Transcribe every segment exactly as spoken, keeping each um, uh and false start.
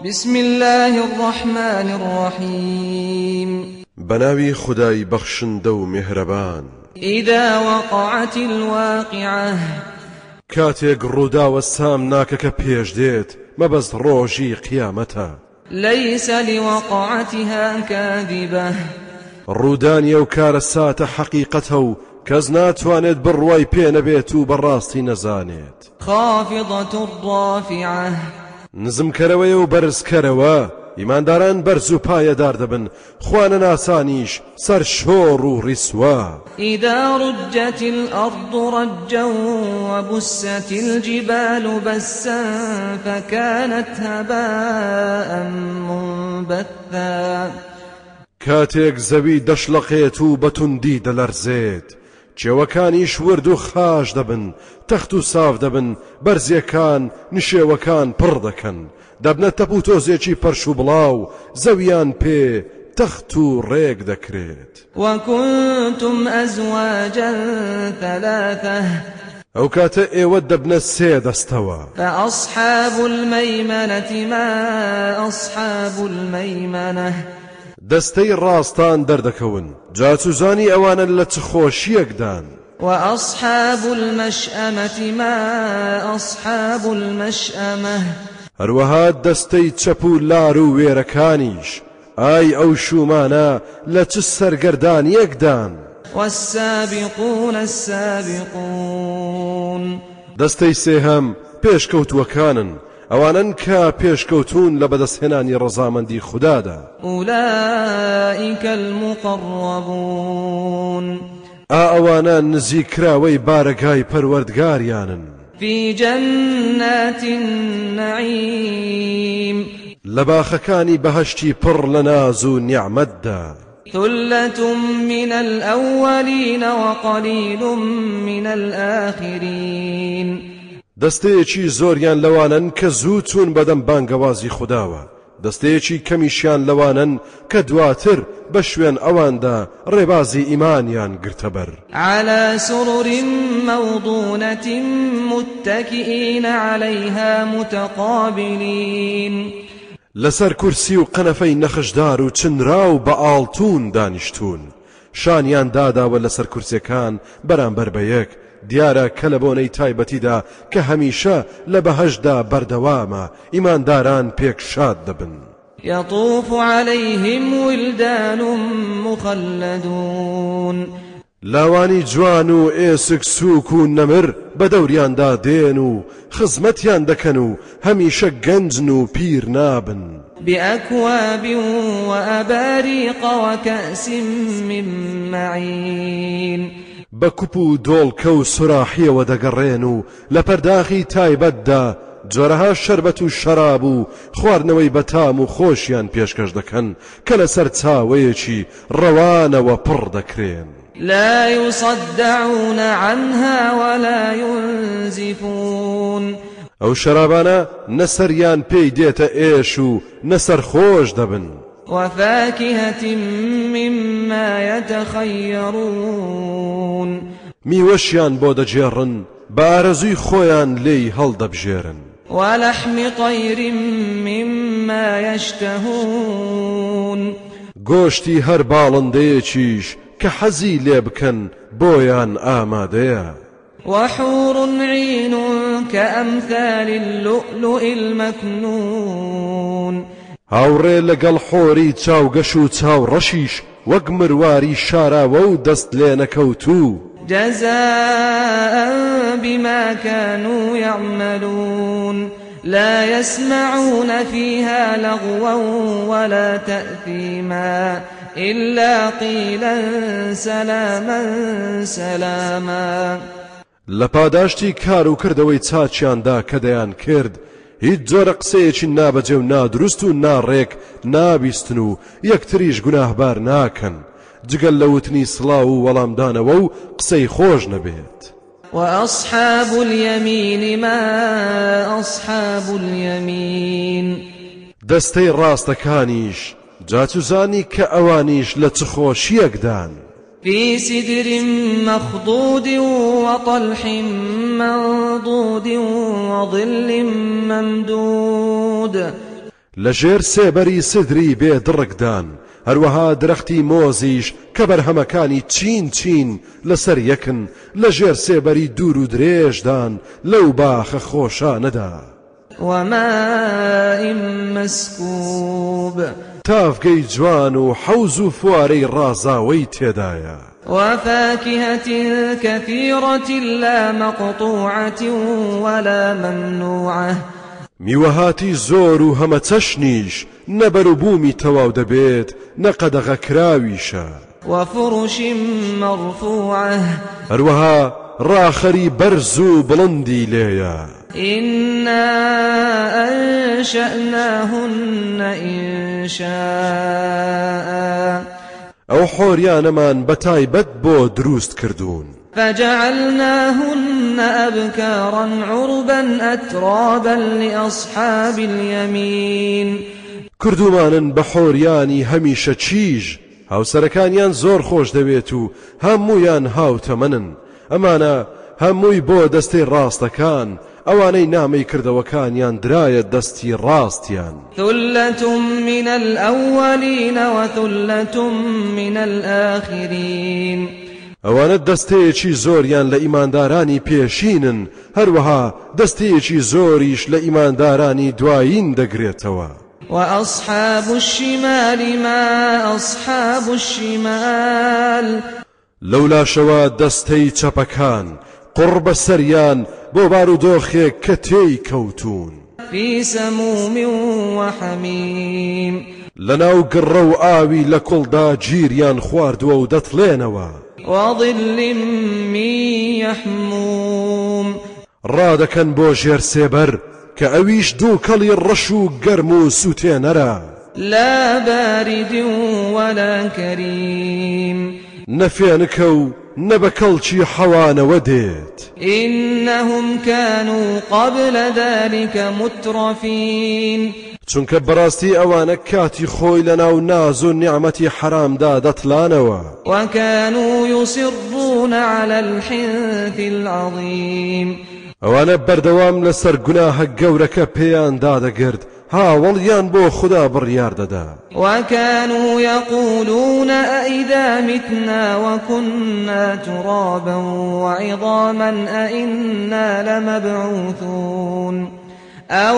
بسم الله الرحمن الرحيم بناوي خداي بخشن دو مهربان إذا وقعت الواقعة كاتيك رودا والسام ناكك بيش ديت مبز روجي قيامتها ليس لوقعتها كاذبة رودان يوكار السات حقيقته كزنات وانت برواي بين بيتو براستي نزانيت خافضة رافعة نزم كروي وبرز كروا إيمان داران برزو پايا دار دبن خوان ناسانيش سر شور و رسوا إذا رجت الأرض رجا وبست الجبال بسا فكانت هباء منبثا كاتيك زوي دشلقيتو بتندي دلرزيت جێوەکانیش ورد و خاش دەبن تەخت و ساف دەبن بەرزیەکان نشێوەکان پڕ دەکەن دەبنە تەپ و تۆزێکی پەرش و بڵاو زەویان پێ تەخت و ڕێک دەکرێت وكنتم أزواجا ثلاثة ئەو کاتە ئێوە دەبنە سێ دەستەوە فأصحاب الميمنة ما أصحاب الميمنة دەستەی ڕاستان دەردەکەون جاچوزانی ئەوانە لە چ خۆشیەکدان وأصحاب المشأمة ما أصحاب المشأمة هەروەها دەستەی چەپ و لار و وێرەکانیش ئای ئەو شومانە لە چ سەرگەردانیەکدان والسابقون السابقون دەستەی سێهەم پێشکەوتووەکانن ئەوانن کە پێشکەوتون لە بەدەستهێنانی ڕەزامەندی خوددادا أولئك المقربون ئا ئەوانە نزیکراوەی بارەگای پەروەردگاریانن في جنات النعيم لە باخەکانی بەهەشتی پڕ لە ناز و نیعمەتدا ثلة من الأولين وقليل من الآخرين دەستەیەکی زۆریان لەوانن کە زوو چوون بەدەم بانگەوازی خودداوە دەستەیەکی کەمیشیان لەوانن کە دواتر بە شوێن ئەواندا ڕێبازی ئیمانیان گرتەبەر على سرر موضونة متكئين عليها متقابلين لەسەر کورسی و قەنەفەی نەخشدار و چنرا و بە ئاڵتون دانیشتون شانیان داداوە لەسەر کورسەکان بەرامبەر بە یەک دیارە کە لە بۆنەی تایبەتیدا کە هەمیشە لە بەهەشدا بەردەوامە ئیمانداران پێک شاد دەبن يطوف عليهم ولدان مخلدون لاوانی جوان و ئێسک سووک و نەمر بە دەوریاندا دێن و خزمەتیان دەکەن و هەمیشە گەنجن و پیر نابن بأكواب وأباريق وكأس من معين بەکوپ و دۆڵکە و سوراحیەوە دەگەڕێن و لە پەرداخی تایبەتدا جۆرەها شەربەت و شەراب و خواردنەوەی بەتام و خۆشیان پێشکەش دەکەن کە لەسەر چاوەیەکی ڕەوانەوە پڕ دەکرێن لا يصدعون عنها ولا ينزفون ئەو شەرابانە نەسەریان پێی دێتە ئێش و نەسەر خۆش دەبن وفاكهة مما يتخيرون میوەشیان بۆ دەجێڕن بە ئارەزووی خۆیان لێی هەڵدەبژێرن ولحم طير مما يشتهون گۆشتی هەر باڵندەیەکیش کە حەزی لێ بکەن بۆیان ئامادەیە وحور عين كأمثال اللؤلؤ المكنون هاوڕێ لەگەڵ خۆری چاوگەش و چاوڕەشیش وەک مرواری شاراوە و دەست لێ نەکەوتوو جزاء بما كانوا يعملون لا يسمعون فيها لغوا ولا تأثيما إلا قيلا سلاما سلاما لپاداشتی کار و کردەوەی چاچیاندا کە دەیان کرد هیچ جۆرە قسەیەکی نابەجێ و نادروست و ناڕێک نابیستن و یەکتریش گوناهبار ناکەن جگەل لە وتنی سڵاو و وەڵامدانەوە و قسەی خۆش نەبێت وأصحاب اليمين ما أصحاب اليمين دەستەی ڕاستەکانیش جاچوزانی کە ئەوانیش لە چ خۆشیەکدان في سدر مخضود وطلح منضود وظل ممدود لەژێر سێبەری سدری بێ دڕکدان هەروەها درەختی مۆزیش کە بەرهەمەکانی چین چین لەسەر یەکن لەژێر سێبەری دوور و درێژدان لەو باخە خۆشانەدا وماء مسكوب تافگەی جوان و حەوز و فوارەی ڕازاوەی تێدایە وفاكهة كثيرة لا مقطوعة ولا ممنوعة میوەهاتی زۆر و هەمە چەشنیش نەبەر و بوومی تەواو دەبێت نەقەدەغە کراویشە وفرش مرفوعة هەروەها ڕاخەری بەرز و بڵندی لێیە إنا أنشأناهن إنشاء ئەو حۆریانەمان بەتایبەت بۆ دروست کردوون فجعلناهن أبكارا عربا أترابا لأصحاب اليمين کردومانن بە حۆریانی هەمیشە چیژ هاوسەرەکانیان زۆر خۆش دەوێت و هەموویان هاوتەمەنن ئەمانە هەمووی بۆ دەستەی ڕاستەکان ئەوانەی نامەی کردەوەکانیان درایە دەستی ڕاستیان ثلة من الأولين وثلة من الآخرين ئەوانە دەستەیەکی زۆریان لە ئیماندارانی پێشینن هەروەها دەستەیەکی زۆریش لە ئیماندارانی دوایین دەگرێتەوە وأصحاب الشمال ما أصحاب الشمال لەولاشەوە دەستەی چەپەکان قڕ بە سەریان بۆ بارودۆخێک کە تێی کەوتون في سموم وحميم لەناو گڕە و ئاوی لە کوڵدا گیریان خواردووە و دەتڵێنەوە وظل من يحموم ڕادەکەن بۆ ژێر سێبەر کە ئەویش دوو کەڵی ڕەش و گەرم و سوتێنەرە لا بارد ولا كريم نەفێنکە و نەبە کەڵکی حەوانەوە دێت إنهم كانوا قبل ذلك مترفين چونکە بەڕاستی ئەوانە کاتی خۆی لەناو ناز و نیعمەتی حرامدا دەتڵانەوە وكانوا يصرون على الحنث العظيم ئەوانە بەردەوام لەسەر گوناهە گەورەکە پێیان دادەگرت هاوڵیان بۆ خوددا بڕیار دەدا وكانوا يقولون أئذا متنا وكنا ترابا وعظاما أئنا لمبعوثون أو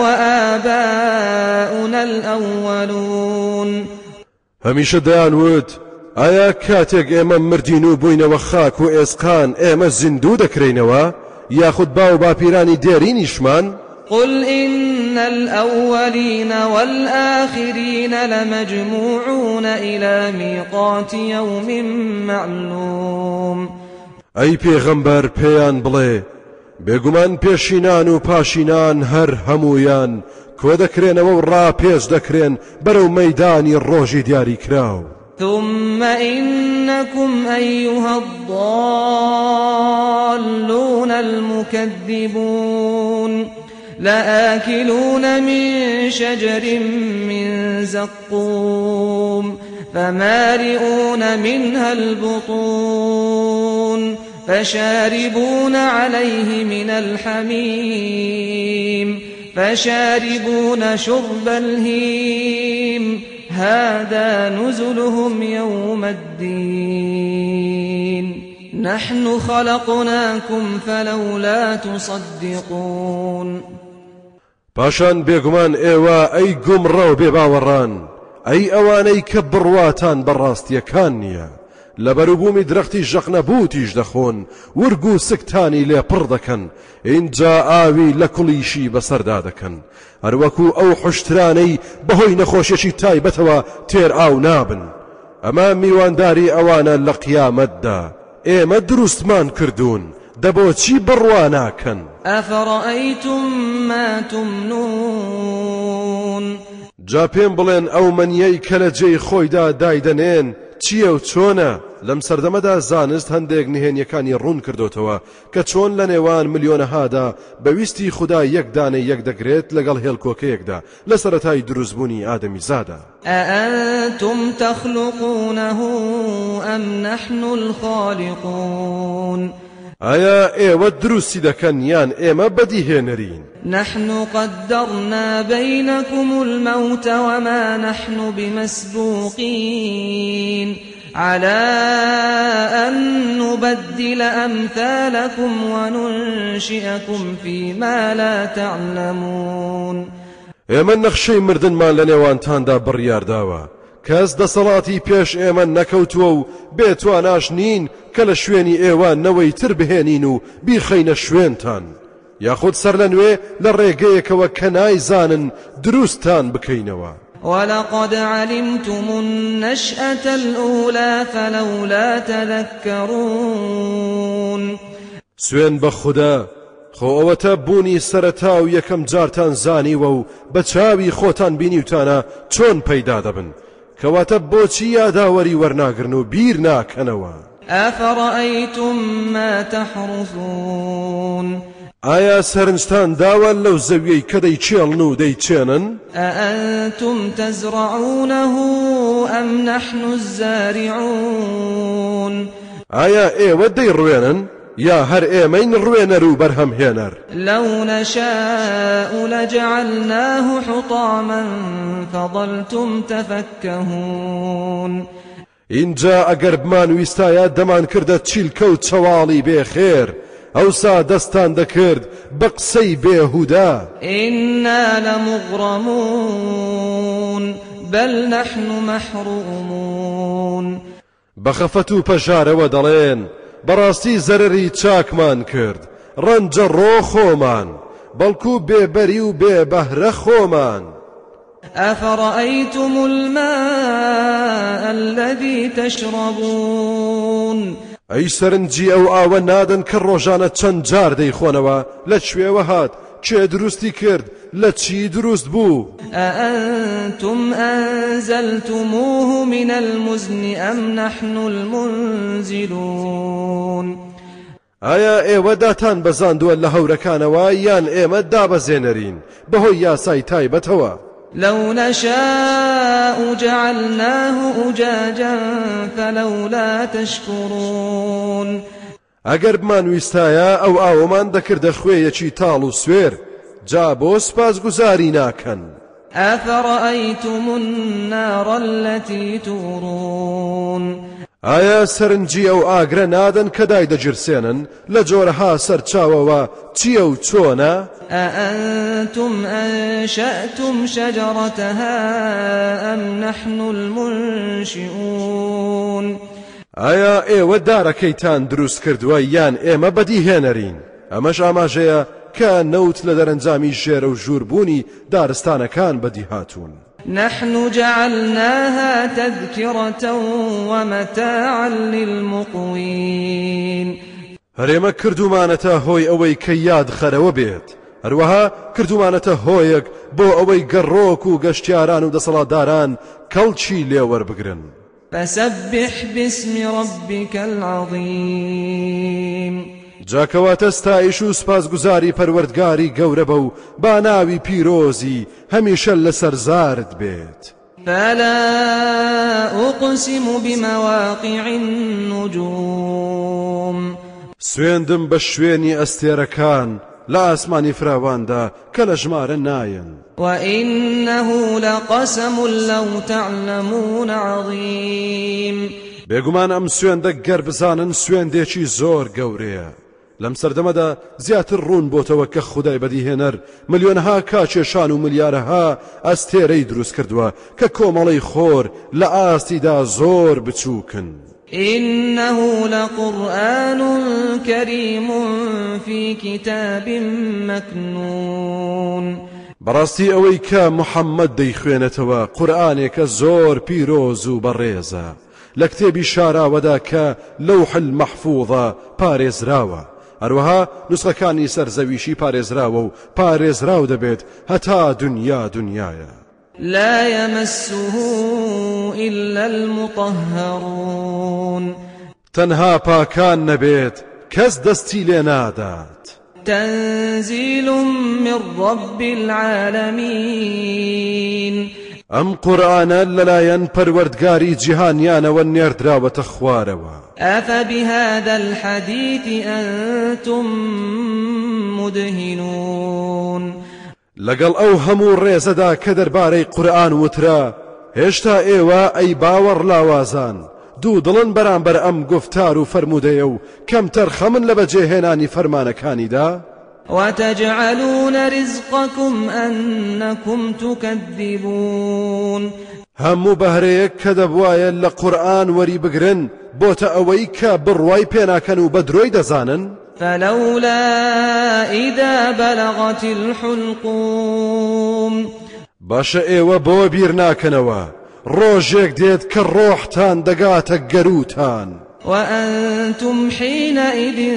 آباؤنا الأولون هەمیشە دەیانوت ئایا کاتێک ئێمە مردین و بووینەوە خاک و ئێسقان ئێمە زیندوو دەکرێنەوە یاخود باو باپیرانی دێرینیشمان قل إن الأولين والآخرين لمجموعون إلى ميقات يوم معلوم ئەی پێغەمبەر پێیان بڵێ بێگومان پێشینان و پاشینان هەر هەموویان کۆ دەکرێنەوە و ڕاپێش دەکرێن بەرەو مەیدانی ڕۆژی دیاری کراو ثم إنكم أيها الضالون المكذبون لآكلون من شجر من زقوم فمالئون منها البطون فشاربون عليه من الحميم فشاربون شرب الهيم هذا نزلهم يوم الدين نحن خلقناكم فلولا تصدقون پاشان بێگومان ئێوە ئەی گومڕە و بێباوەڕان ئەی ئەوانەی کە بڕواتان بەڕاستیەکان نییە لە بەروبوومی درەختی ژەقنەبوتیش دەخۆن ورگ و سکتانی لێ پڕ دەکەن اینجا ئاوی لە کوڵیشی بەسەردا دەکەن هەروەکو ئەو حوشترانەی بەهۆی نەخۆشیێکی تایبەتەوە تێر ئاو نابن ئەمە میوانداری ئەوانە لە قیامەتدا ئێمە دروستمان کردوون دەبۆچی بڕواناکەن ئەفەڕەئەیتم ما تمنون جا پێم بڵێن ئەو مەنیەی کە لە جێی خۆیدا دایدەنێن چییە و چۆنە لەم سەردەمەدا زانست هەندێک نهێنیەکانی ڕوون کردوتەوە کە چۆن لە نێوان ملیۆنەهادا بەویستی خوددا یەک دانەی یەک دەگرێت لەگەڵ هێڵکۆکەیەکدا لە سەرەتای دروستبوونی ئادەمیزادا ئەئەنتم تەخلوقونەه ئەم نەحن الخالیقون ئایا ئێوە دروستی دەکەن یان ئێمە بەدیهێنەرین؟ نحن قدرنا بينكم الموت وما نحن بمسبوقين على أن نبدل أمثالكم وننشئكم فيما لا تعلمون. ئێمە نەخشەی مردنمان لە نێوانتاندا بڕیارداوە، کەس دەسەڵاتی پێش ئێمە نەکەوتووە و بێتواناش نین کە لە شوێنی ئێوە نەوەی تر بهێنین و بیخەینە شوێنتان، یاخود سەر لە نوێ لە ڕێگەیەکەوە کە نایزانن دروستان بکەینەوە. ولقد علمتم النشأة الأولى فلولا تذكرون. سوێن بە خوددا، خۆ ئەوەتە بوونی سەرەتا و یەکەم جارتان زانیوە و بە چاوی خۆتان بینیوتانە چۆن پەیدا دەبن، کەواتە بۆچی یاداوەری وەرناگرن و بیر ناکەنەوە؟ ئەفەڕەئەیتم ما تەحڕثون. ئایا سەرنجتان داوە لەو زەویەی کە دەیچێڵن و دەیچێنن؟ ئەئەنتم تەزرەعونەه ئەم نەحن الزارعون. ئایا ئێوە دەیڕوێنن یا هەر ئێمەین ڕوێنەر و بەرهەمهێنەر؟ لەو نەشاء لەجەعەلناه حوطاما فەظەلتم تەفەکەهون. اینجا ئەگەر بمان ویستایە دەمان کردە چیلکە و چەواڵی بێخێر، ئەوسا دەستان دەکرد بە قسەی بێهودا. ئینا لەموغڕەمون بەل نەحن مەحرومون. بە خەفەت و پەژارەوە دەڵێن بەڕاستی زەرەری چاکمان کرد، ڕەنجە ڕۆ خۆمان، بەڵکو بێبەری و بێبەهرە خۆمان. ئەفەڕەئەیتم الماء الذي تشربون. ئەی سەرنجی ئەو ئاوە نادەن کە ڕۆژانە چەند جار دەیخۆنەوە، لە کوێوە هات، کێ دروستی کرد، لە چی دروست بوو؟ ئەئەنتم ئەنزەلتموه من المزن ئەم نەحن المنزلون. ئایا ئێوە داتان بەزاندووە لە هەورەکانەوە یان ئێمە دابەزێنەرین بەهۆی یاسای تایبەتەوە؟ لو نشاء جعلناه أجاجا فلولا تشكرون. ئەگەر بمان ویستایە ئەو ئاوەمان دەکردە خوێیەکی تاڵ و سوێر، جا بۆ سپاسگوزاری ناکەن؟ ئەفەڕەئەیتم النار التي تورون. ئایا سەرنجی ئەو ئاگرە نادەن کە دای دەجرسێنن لە جۆرەها سەرچاوەوە چییە و چۆنە؟ ئەئەنتم ئەنشەئتم شەجەرەتەها ئەم نەحن المنشئون. ئایا ئێوە دارەکەیتان دروست کردووە یان ئێمە بەدیهێنەرین؟ ئەمەش ئاماژەیە کە نەوت لە دەرەنجامی ژێرە و ژووربوونی دارستانەکان بەدیهاتوون. نحن جعلناها تذكرة ومتاعا للمقوين. هەرێمە کردومانەتە هۆی ئەوەی کە یاد خەرەوە بێت، هەروەها کردومانەتە هۆیەک بۆ ئەوەی گەڕۆک و گەشتیاران و دەسەڵاتداران کەڵکی لێوەربگرن. فسبح باسم ربك العظيم. جاکەواتە ستایش و سپاسگوزاری پەروەردگاری گەورە بە و با ناوی پیرۆزی هەمیشە لەسەر زارت بێت. فلا أقسم بمواقع النجوم. سوێندم بە شوێنی ئەستێرەکان لە ئاسمانی فراواندا کە لە ژمارە نایەن. وإنه لقسم لو تعلمون عظيم. بێگومان ئەم سوێندە گەر بزانن سوێندێکی زۆر گەورەیە. لەم سەردەمەدا زیاتر ڕوون بۆتەوە کە خودای بەدیهێنەر ملیۆنەها کاکێشان و ملیارەها ئەستێرەی دروست کردووە کە کۆمەڵەی خۆر لە ئاستیدا زۆر بچووکن. إنه لقرآن كريم في كتاب مكنون. بەڕاستی ئەوەی کە محەممەد دەیخوێنێتەوە قورئانێکە زۆر پیرۆز و بەڕێزە، لە کتێبی شاراوەدا کە لەوح المەحفوظە پارێزراوە، هەروەها نوسخەکانی سەرزەویشی پارێزراوە و پارێزراو دەبێت هەتا دنیا دنیاە. لا يمسه إلا المطهرون. تەنها پاکان نەبێت کەس دەستی لێ نادات. تنزيل من رب العالمين. ئەم قورئانە لەلایەن پەروەردگاری جیهانیانەوە نێردراوەتە خوارەوە. أفبهذا الحديث أنتم مدهنون لەگەڵ ئەو هەموو ڕێزەدا کە دەربارەی قورئان وترا هێشتا ئێوە ئەی باوەڕ لاوازان دوو دڵن بەرامبەر ئەم گفتار و فەرموودەیە و کەمتەر خەمن لە بەجێهێنانی فەرمانەکانیدا. وتجعلون رزقكم أنكم تكذبون هەموو بەهرەیەک کە دەبوایە لە قورئان وەری بگرن بۆتە ئەوەی کە بڕوای پێناکەن و بە درۆی دەزانن. فلولا إذا بلغت الحلقوم باشە ئێوە بۆ بیر ناکەنەوە ڕۆژێک دێت کە ڕۆحتان دەگاتە گەروتان. وأنتم حينئذ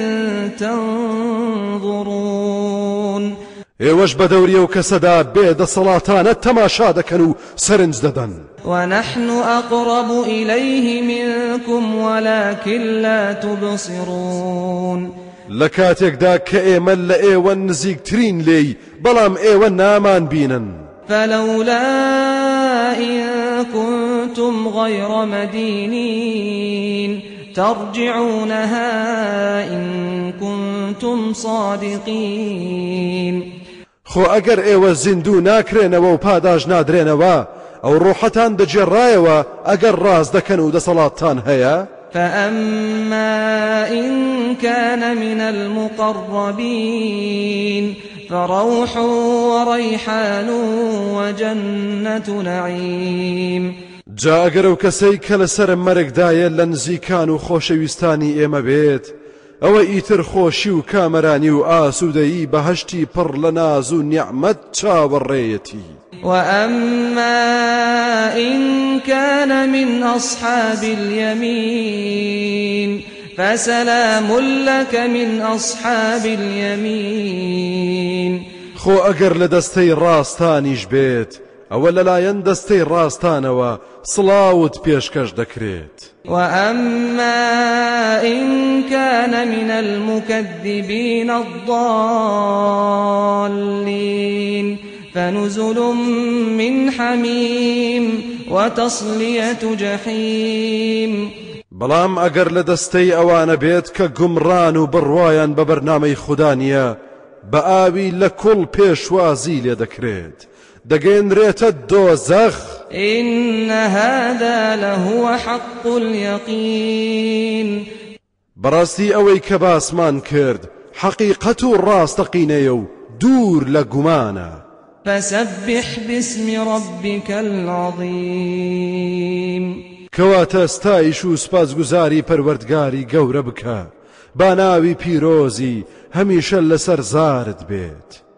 تنظرون ئێوەش بە دەوریە و کەسەدا بێدەسەڵاتانە تەماشا دەکەن و سەرنج دەدەن. ونحن أقرب إليه منكم ولكن لا تبصرون لە کاتێکدا کە ئێمە لە ئێوە نزیکترین لێی بەڵام ئێوە نامان بینن. فلولا إن كنتم غير مدينين ترجعونها إن كنتم صادقين. خۆ ئەگەر ئێوە زیندوو ناکرێنەوە و پاداش نادرێنەوە ئەو ڕۆحەتان دەجێڕایەوە ئەگەر ڕاز دەکەن و دەسەڵاتتان هەیە. فأما إن كان من المقربين فروح وريحان وجنة نعيم. جا ئەگەر ئەو کەسەی کە لەسەر مەرگدایە لە نزیکان و خۆشەویستانی ئێمە بێت ئەوە ئیتر خۆشی و کامەرانی و ئاسوودەیی بەهەشتی پڕ لە ناز و نیعمەت چاوەڕێیەتی. وأما إن كان من أصحاب اليمين فسلام لك من أصحاب اليمين. خۆ ئەگەر لە دەستەی ڕاستانیش بێت ئەوە لەلایەن دەستەی ڕاستانەوە سڵاوت پێشکەش دەکرێت. وأما إن كان من المكذبين الضالين فنزل من حميم وتصلية جحيم. بەڵام ئەگەر لە دەستەی ئەوانە بێت کە گومڕان و بڕوایان بە بەرنامەی خوددانیە بە ئاوی لە کوڵ پێشوازی لێ دەکرێت دەگەێنرێتە دۆزەخ. إن هذا لهو حق اليقين. بەڕاستی ئەوەی کە باسمان کرد حەقیقەت و ڕاستەقینەیە و دوور لە گومانە. فسبح باسم ربك العظيم. کەواتە ستایش و سپاسگوزاری پەروەردگاری گەورە بکە با ناوی پیرۆزی هەمیشە لەسەر زارت بێت.